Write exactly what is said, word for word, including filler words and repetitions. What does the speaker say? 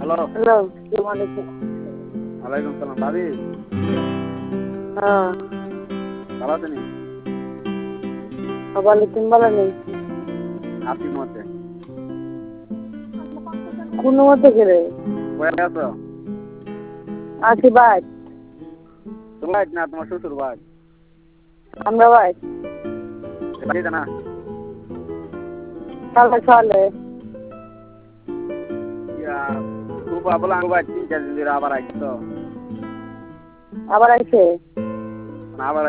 Hello hello আসসালামু আলাইকুম। ওয়ালাইকুম সালাম ভাবি হ্যাঁ ভালো আছেন ভালো, তুমি ভালো নেই? আপনি মতে কোন মতে করে কয়ে আছো আছি ভাই, তোমার না তোমার শ্বশুর ভাই আমরা ভাই বাড়িতে না সালে সালে ইয়া খুব বলে আমি ভাই তিন চার দিন ধরে আবার আইছি তো আবার আইছে। আবার